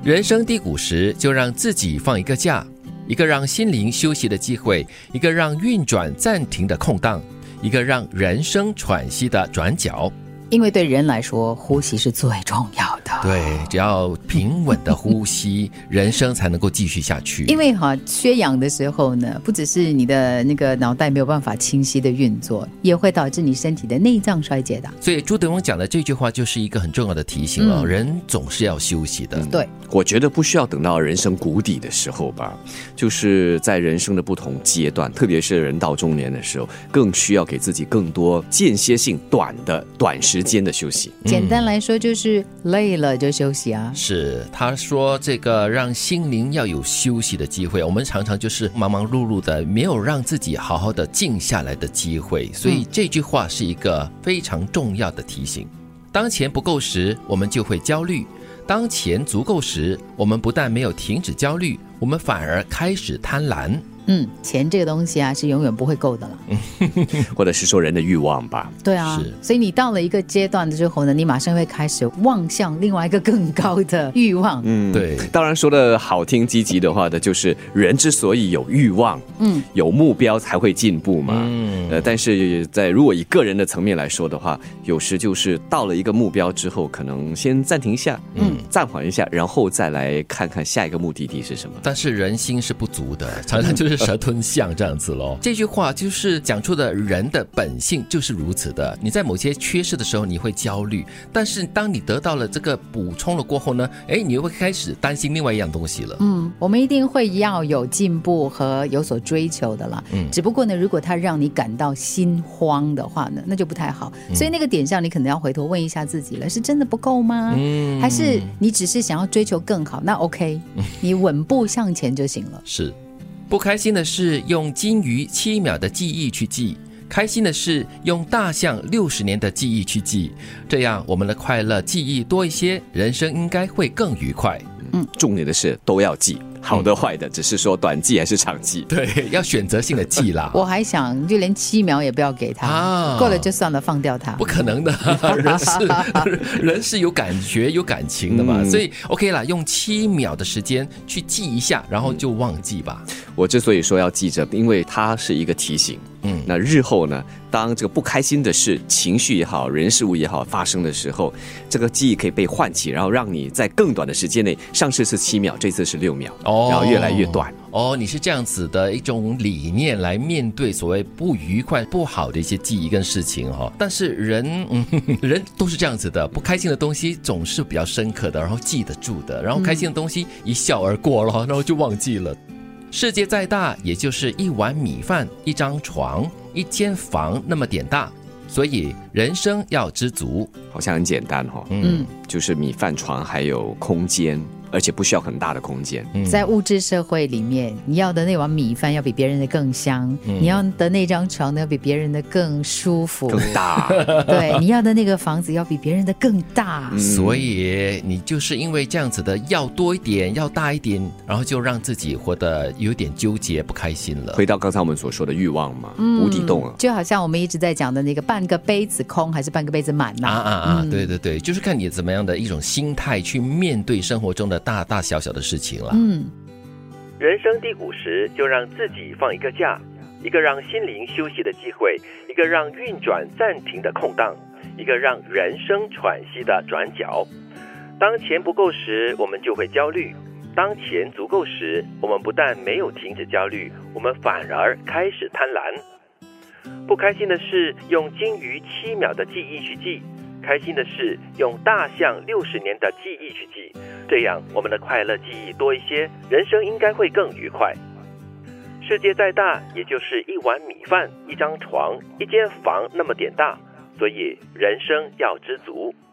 人生低谷时，就让自己放一个假，一个让心灵休息的机会，一个让运转暂停的空档，一个让人生喘息的转角。 因为对人来说，呼吸是最重要的。 对，只要平稳的呼吸，人生才能够继续下去。 因为缺氧的时候呢，不只是你的那个脑袋没有办法清晰的运作，也会导致你身体的内脏衰竭的。 所以朱德翁讲的这句话就是一个很重要的提醒了，人总是要休息的。 对， 我觉得不需要等到人生谷底的时候吧，就是在人生的不同阶段，特别是人到中年的时候，更需要给自己更多间歇性短时间的休息。 简单来说就是累了就休息啊。 是，他说这个让心灵要有休息的机会，我们常常就是忙忙碌碌的，没有让自己好好的静下来的机会，所以这句话是一个非常重要的提醒。当钱不够时，我们就会焦虑；当钱足够时，我们不但没有停止焦虑，我们反而开始贪婪。 钱这个东西啊，是永远不会够的了。 或者是说人的欲望吧。 对啊，所以你到了一个阶段之后呢，你马上会开始望向另外一个更高的欲望。 对，当然说的好听积极的话的，就是人之所以有欲望，有目标才会进步嘛。但是如果以个人的层面来说的话，有时就是到了一个目标之后，可能先暂停一下，暂缓一下，然后再来看看下一个目的地是什么。 但是人心是不足的，常常就是蛇吞象这样子咯。这句话就是讲出的人的本性就是如此的。你在某些缺失的时候你会焦虑，但是当你得到了这个补充了过后呢，你又会开始担心另外一样东西了。 我们一定会要有进步和有所追求的啦。只不过呢，如果它让你感到心慌的话呢，那就不太好。所以那个点上你可能要回头问一下自己了，是真的不够吗？还是你只是想要追求更好？那 OK， 你稳步向前就行了。 是。不开心的是用金鱼7秒的记忆去记，开心的是用大象60年的记忆去记，这样我们的快乐记忆多一些，人生应该会更愉快。 重点的是都要记，好的坏的，只是说短记还是长记。 对，要选择性的记啦。 我还想就连7秒也不要给他，过了就算了，放掉他。 不可能的，人是有感觉有感情的嘛，所以 OK 啦，用7秒的时间去记一下，然后就忘记吧。 我之所以说要记着，因为它是一个提醒。那日后呢，当这个不开心的事，情绪也好，人事物也好发生的时候，这个记忆可以被唤起，然后让你在更短的时间内，上次是7秒，这次是6秒，然后越来越短。 你是这样子的一种理念来面对所谓不愉快不好的一些记忆跟事情但是人都是这样子的，不开心的东西总是比较深刻的，然后记得住的，然后开心的东西一笑而过了，然后就忘记了。世界再大，也就是1碗米饭、1张床、1间房那么点大，所以人生要知足。 好像很简单就是米饭、床还有空间，而且不需要很大的空间。 在物质社会里面，你要的那碗米饭要比别人的更香，你要的那张床呢要比别人的更舒服、 更大。 对，你要的那个房子要比别人的更大。 所以你就是因为这样子的要多一点，要大一点，然后就让自己活得有点纠结、不开心了。 回到刚才我们所说的欲望嘛，无底洞啊， 就好像我们一直在讲的那个半个杯子空还是半个杯子满对对对，就是看你怎么样的一种心态去面对生活中的大大小小的事情了。 人生低谷时，就让自己放一个假，一个让心灵休息的机会，一个让运转暂停的空档，一个让人生喘息的转角。当钱不够时，我们就会焦虑；当钱足够时，我们不但没有停止焦虑，我们反而开始贪婪。不开心的是用金鱼7秒的记忆去记，开心的是用大象60年的记忆去记，这样我们的快乐记忆多一些，人生应该会更愉快。世界再大，也就是1碗米饭、1张床、1间房那么点大，所以人生要知足。